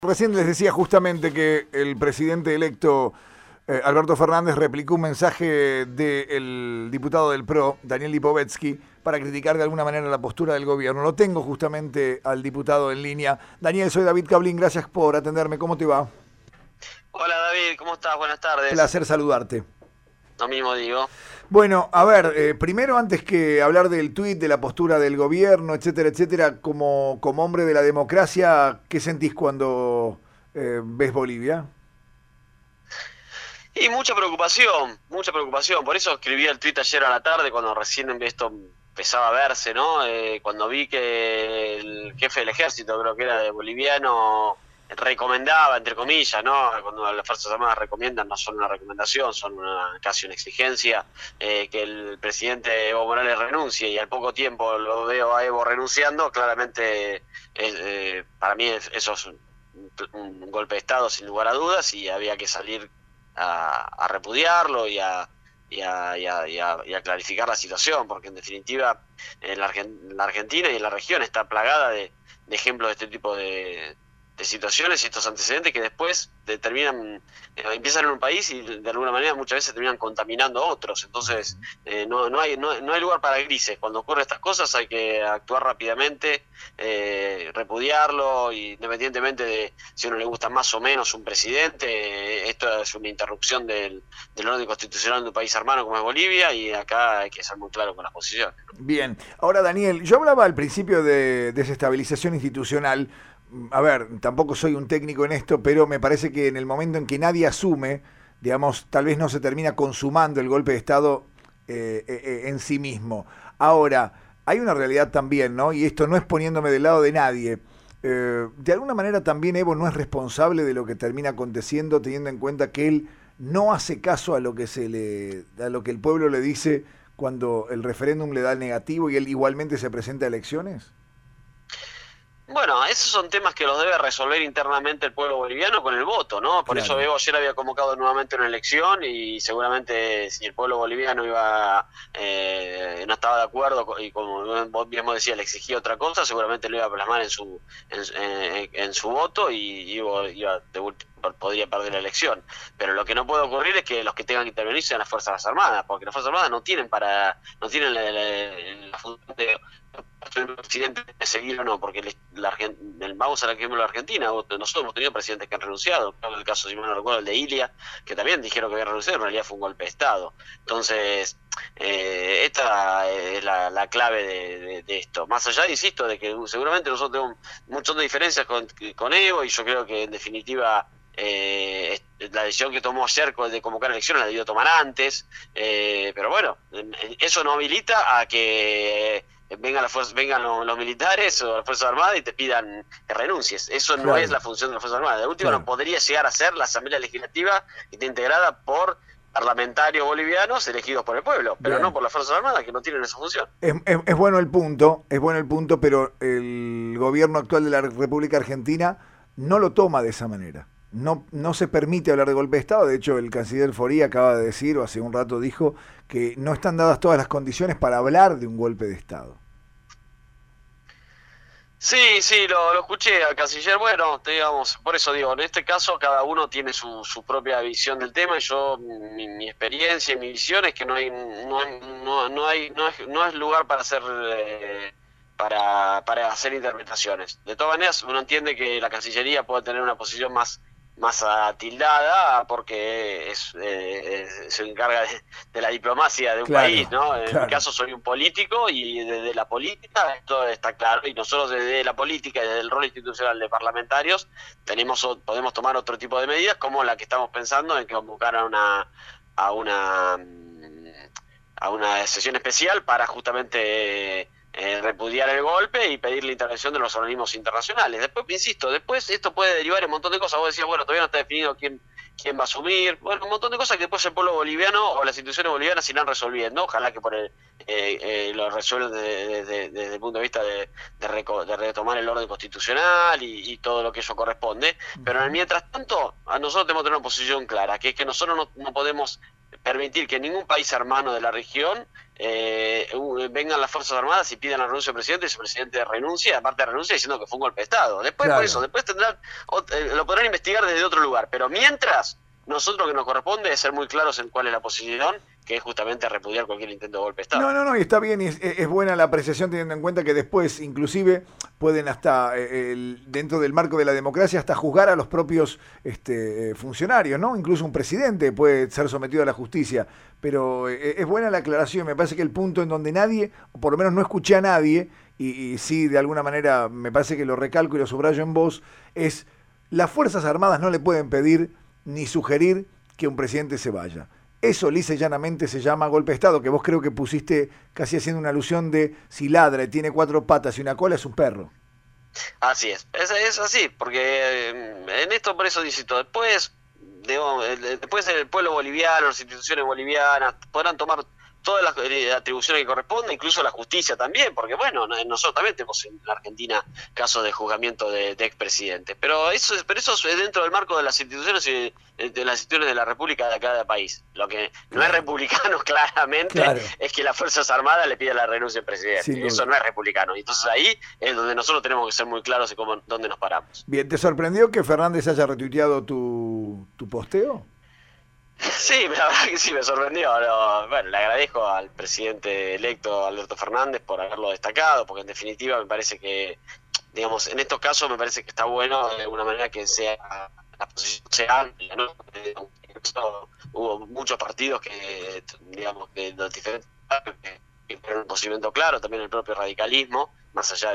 Recién les decía justamente que el presidente electo Alberto Fernández replicó un mensaje del diputado del PRO, Daniel Lipovetsky, para criticar de alguna manera la postura del gobierno. Lo tengo justamente al diputado en línea. Daniel, soy David Cablín, gracias por atenderme. ¿Cómo te va? Hola David, ¿cómo estás? Buenas tardes. Placer saludarte. Lo mismo digo. Bueno, a ver, primero antes que hablar del tuit, de la postura del gobierno, etcétera, como hombre de la democracia, ¿qué sentís cuando ves Bolivia? Y mucha preocupación, mucha preocupación. Por eso escribí el tweet ayer a la tarde, cuando recién esto empezaba a verse, ¿no? Cuando vi que el jefe del ejército, creo que era de boliviano, recomendaba, entre comillas, ¿no? Cuando las Fuerzas Armadas recomiendan, no son una recomendación, son casi una exigencia, que el presidente Evo Morales renuncie, y al poco tiempo lo veo a Evo renunciando. Claramente, para mí eso es un golpe de Estado sin lugar a dudas, y había que salir a repudiarlo y a clarificar la situación, porque en definitiva la Argentina y la región está plagada de ejemplos de este tipo de situaciones y estos antecedentes que después empiezan en un país y de alguna manera muchas veces terminan contaminando a otros. Entonces no hay lugar para grises. Cuando ocurren estas cosas hay que actuar rápidamente, repudiarlo, y independientemente de si a uno le gusta más o menos un presidente. Esto es una interrupción del orden constitucional de un país hermano como es Bolivia, y acá hay que ser muy claro con las posiciones. Bien, ahora Daniel, yo hablaba al principio de desestabilización institucional. A ver, tampoco soy un técnico en esto, pero me parece que en el momento en que nadie asume, digamos, tal vez no se termina consumando el golpe de Estado en sí mismo. Ahora, hay una realidad también, ¿no? Y esto no es poniéndome del lado de nadie. De alguna manera también Evo no es responsable de lo que termina aconteciendo, teniendo en cuenta que él no hace caso a lo que a lo que el pueblo le dice cuando el referéndum le da el negativo y él igualmente se presenta a elecciones. Bueno, esos son temas que los debe resolver internamente el pueblo boliviano con el voto, ¿no? Por eso Claro. Evo ayer había convocado nuevamente una elección, y seguramente si el pueblo boliviano no estaba de acuerdo, y como vos mismo decías, le exigía otra cosa, seguramente lo iba a plasmar en su voto, y Evo podría perder la elección. Pero lo que no puede ocurrir es que los que tengan que intervenir sean las Fuerzas Armadas, porque las Fuerzas Armadas no tienen la función de el presidente de seguir o no, porque vamos a la ejemplo de la Argentina. Nosotros hemos tenido presidentes que han renunciado. En el caso, si mal no recuerdo, el de Ilia, que también dijeron que había renunciado, en realidad fue un golpe de Estado. Entonces, esta es la clave de esto. Más allá, insisto, de que seguramente nosotros tenemos un montón de diferencias con Evo, y yo creo que en definitiva la decisión que tomó ayer de convocar elecciones la debió tomar antes, pero bueno, eso no habilita a que vengan los militares o las Fuerzas Armadas y te pidan que renuncies. Eso no es Claro, la función de las Fuerzas Armadas. De última, no claro. podría llegar a ser la Asamblea Legislativa, que está integrada por parlamentarios bolivianos elegidos por el pueblo, pero no Bien. por las Fuerzas Armadas, que no tienen esa función. Es bueno el punto, pero el gobierno actual de la República Argentina no lo toma de esa manera. No se permite hablar de golpe de Estado. De hecho, el canciller Foría acaba de decir, o hace un rato dijo, que no están dadas todas las condiciones para hablar de un golpe de Estado. Sí, sí, lo escuché al canciller. Bueno, digamos, por eso digo, en este caso cada uno tiene su propia visión del tema, y yo, mi experiencia y mi visión es que no es lugar para hacer interpretaciones. De todas maneras, uno entiende que la Cancillería puede tener una posición más atildada, porque se encarga de la diplomacia de un Claro, país, ¿no? En mi claro. caso soy un político, y desde la política esto está claro, y nosotros desde la política y desde el rol institucional de parlamentarios podemos tomar otro tipo de medidas, como la que estamos pensando en que convocar a una a una sesión especial para justamente repudiar el golpe y pedir la intervención de los organismos internacionales. Después, insisto, después esto puede derivar en un montón de cosas. Vos decías, bueno, todavía no está definido quién va a asumir. Bueno, un montón de cosas que después el pueblo boliviano o las instituciones bolivianas irán resolviendo. Ojalá que lo resuelvan desde el punto de vista de retomar el orden constitucional y todo lo que eso corresponde. Pero mientras tanto, a nosotros tenemos que tener una posición clara, que es que nosotros no podemos permitir que ningún país hermano de la región vengan las Fuerzas Armadas y pidan la renuncia del presidente, y su presidente renuncia, aparte renuncia diciendo que fue un golpe de Estado. Después, claro. por eso, después tendrán, lo podrán investigar desde otro lugar, pero mientras, nosotros lo que nos corresponde es ser muy claros en cuál es la posición, que es justamente repudiar cualquier intento de golpe de Estado. No, y está bien, y es buena la apreciación teniendo en cuenta que después, inclusive, pueden hasta, dentro del marco de la democracia, hasta juzgar a los propios funcionarios, ¿no? Incluso un presidente puede ser sometido a la justicia, pero es buena la aclaración. Me parece que el punto en donde nadie, o por lo menos no escuché a nadie, y sí, de alguna manera, me parece que lo recalco y lo subrayo en voz, es las Fuerzas Armadas no le pueden pedir ni sugerir que un presidente se vaya. Eso lisa y llanamente se llama golpe de Estado, que vos creo que pusiste casi haciendo una alusión de si ladra y tiene 4 patas y una cola es un perro. Así es así, porque en esto por eso dice todo. Después el pueblo boliviano, las instituciones bolivianas podrán tomar todas las atribuciones que corresponden, incluso la justicia también, porque bueno, nosotros también tenemos en la Argentina casos de juzgamiento de expresidentes, pero eso es dentro del marco de las instituciones y de las instituciones de la República de cada país. Lo que no es republicano claramente es que las Fuerzas Armadas le pidan la renuncia al presidente. Eso no es republicano. Entonces ahí es donde nosotros tenemos que ser muy claros en dónde nos paramos. Bien, ¿te sorprendió que Fernández haya retuiteado tu posteo? Sí, la verdad que sí, me sorprendió. Bueno, le agradezco al presidente electo Alberto Fernández por haberlo destacado, porque en definitiva me parece que, digamos, en estos casos me parece que está bueno de alguna manera que sea la posición sea amplia, ¿no? Hubo muchos partidos que, digamos, que los diferentes que tuvieron un posicionamiento claro, también el propio radicalismo, más allá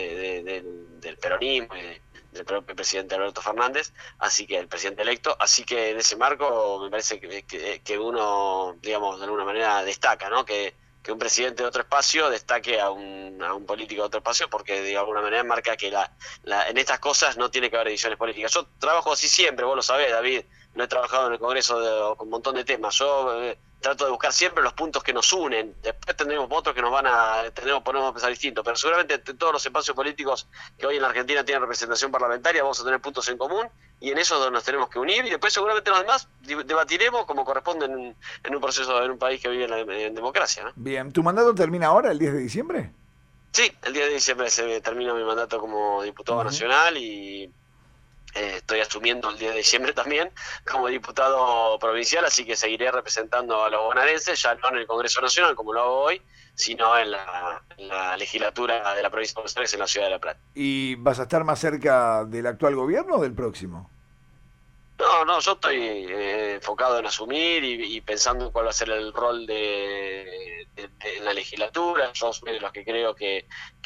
del peronismo y del propio presidente Alberto Fernández, así que el presidente electo, así que en ese marco me parece que uno, digamos, de alguna manera destaca, ¿no? Que un presidente de otro espacio destaque a un político de otro espacio, porque de alguna manera marca que en estas cosas no tiene que haber divisiones políticas. Yo trabajo así siempre, vos lo sabés, David, no he trabajado en el Congreso con un montón de temas, yo trato de buscar siempre los puntos que nos unen, después tendremos otros que nos ponemos a pensar distinto, pero seguramente en todos los espacios políticos que hoy en la Argentina tienen representación parlamentaria vamos a tener puntos en común, y en eso nos tenemos que unir, y después seguramente los demás debatiremos como corresponde en un proceso, en un país que vive en democracia, ¿no? Bien, ¿tu mandato termina ahora, el 10 de diciembre? Sí, el 10 de diciembre se termina mi mandato como diputado nacional, y estoy asumiendo el 10 de diciembre también como diputado provincial, así que seguiré representando a los bonaerenses, ya no en el Congreso Nacional como lo hago hoy, sino en la legislatura de la provincia de Buenos Aires, en la ciudad de La Plata. ¿Y vas a estar más cerca del actual gobierno o del próximo? No, yo estoy enfocado en asumir y pensando en cuál va a ser el rol de la legislatura. Yo soy de los que creo que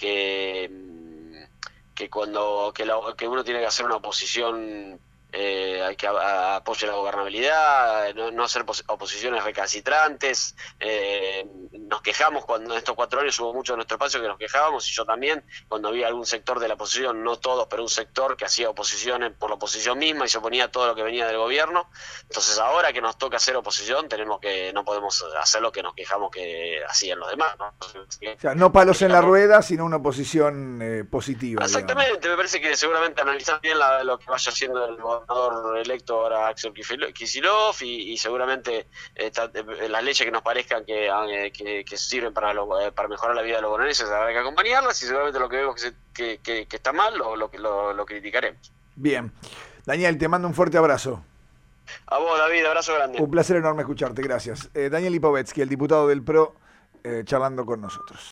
uno tiene que hacer una oposición que apoye la gobernabilidad, no hacer oposiciones recalcitrantes. Nos quejamos cuando en estos 4 años hubo mucho en nuestro espacio que nos quejábamos, y yo también, cuando había algún sector de la oposición, no todos, pero un sector que hacía oposición por la oposición misma y se oponía a todo lo que venía del gobierno. Entonces ahora que nos toca hacer oposición, no podemos hacer lo que nos quejamos que hacían los demás, ¿no? O sea, no palos en la rueda, sino una oposición positiva. Exactamente, digamos. Me parece que seguramente analizar bien lo que vaya haciendo el gobernador electo ahora, Axel Kicillof, y seguramente las leyes que nos parezcan que sirven para mejorar la vida de los bonaerenses habrá que acompañarlas, y seguramente lo que vemos que está mal lo criticaremos. Bien. Daniel, te mando un fuerte abrazo. A vos, David, abrazo grande. Un placer enorme escucharte, gracias. Daniel Lipovetsky, el diputado del PRO, charlando con nosotros.